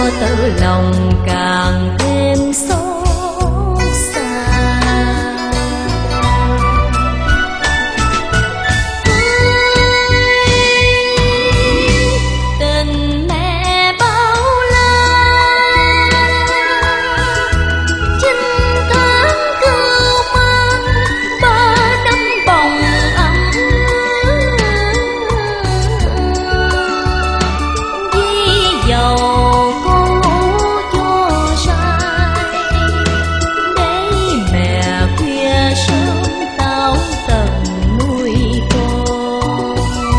tơ lòng càng thêm xót xa. Tình mẹ bao la, 9 tháng cưu mang 3 năm bồng ấm. Vì dầu con ngủ cho sai, để mẹ khuya sớm táo tận nuôi con.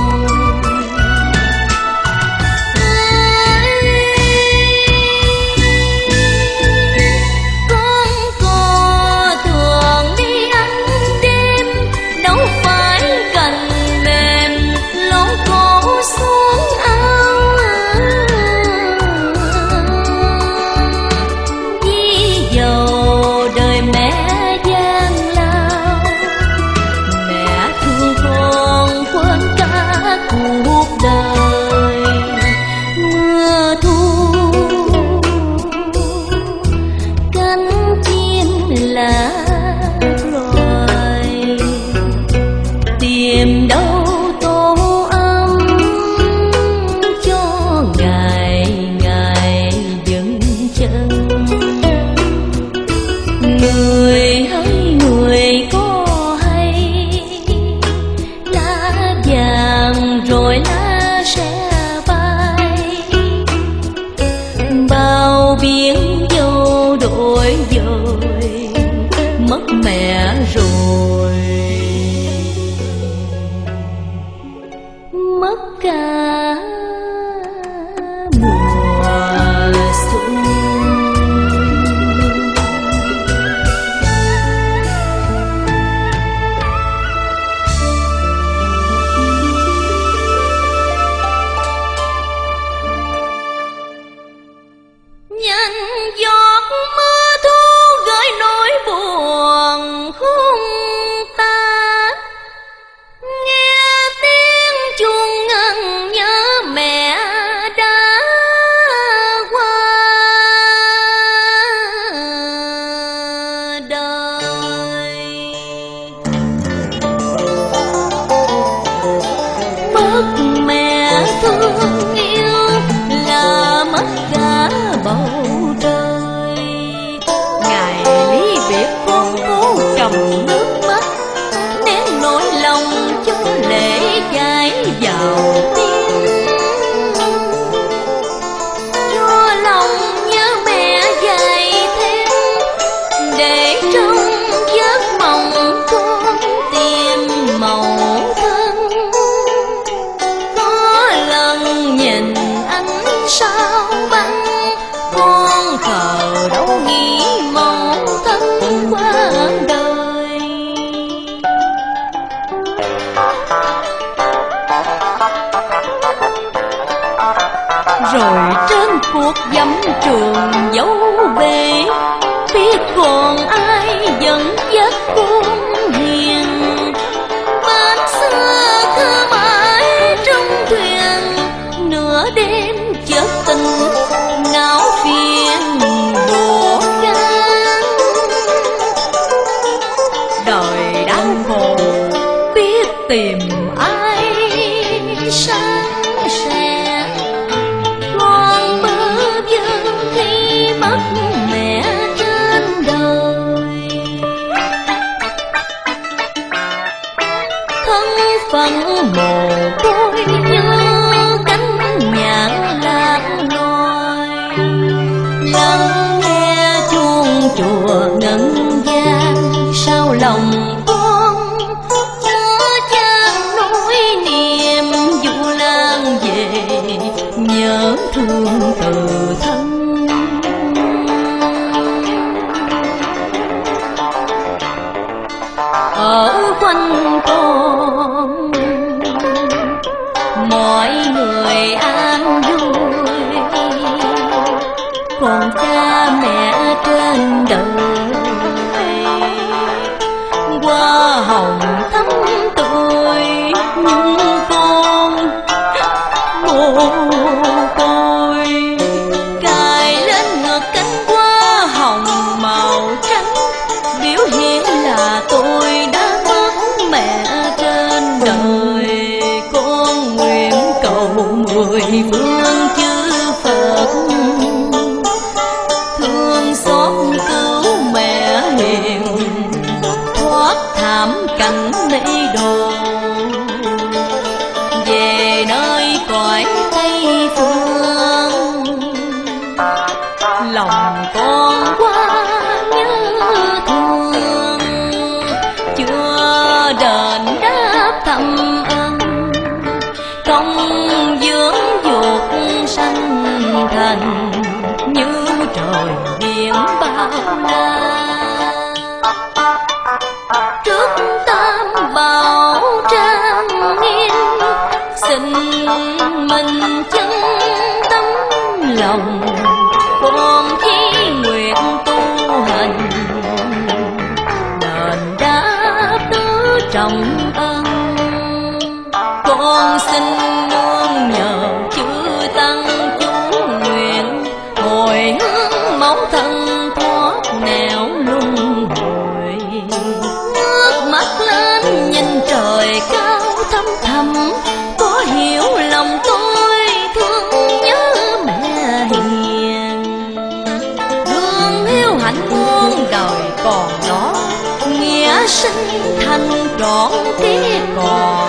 Con có thường đi ăn đêm, đâu phải cành mềm lỗ cổ xuống áo. Vì dầu đời mẹ gian lao, mẹ thương con quên cả cuộc đời. Mưa thu cánh chim lá loài, tìm đâu tổ ấm cho ngày ngày dừng chân. Người hỡi người có hay, lá vàng rồi lá sẽ bay. Bao biển dâu đổi dời, mất mẹ rồi, mất cả mùa xuân. Nhanh giọt mưa thu gửi nỗi buồn khung ta, nghe tiếng chuông ngân nhớ mẹ đã qua đời. Mất mẹ thương yêu là mất cả bầu trời. Ngày ly biệt con cố cầm nước mắt, nén nỗi lòng cho lệ chảy vào tim. Cho lòng nhớ mẹ dày thêm, để trong giấc mộng con tìm màu thân. Có lần nhìn ánh sao băng, con thờ đâu nghĩ mong thân qua đời. Rồi trên cuộc dẫm trường dấu bể, biết còn ai dẫn dắt con hiền. Bên xưa cứ mãi trong thuyền, nửa đêm chợt tình não phiền vô can. Đời đau khổ biết tìm ai sáng sẻ, con bơ vơ khi mất mẹ trên đời. Thân phận mồ côi như cánh nhạn lạc loài, lắng nghe chuông chùa ngân vang. Sao lòng con chứa chan nỗi niềm, du lan về nhớ thương từ thân. Ở quanh con mọi người an vui, còn cha mẹ trên đời hoa hồng thắm tươi. Nhưng con mồ côi cài thành như trời biển bao la. Trước tam bảo trang nghiêm, xin mình chân tấm lòng, con chí nguyện tu hành, đền đáp đứa trọng ân. Con xin nương nhờ chư tăng chú nguyện, hồi hướng mẫu thân thoát nẻo luân hồi. Ngước mắt lên nhìn trời cao thăm thẳm, có hiểu lòng tôi thương nhớ mẹ hiền. Lương hiếu hạnh muôn đời còn đó, nghĩa sinh thành trọn kiếp còn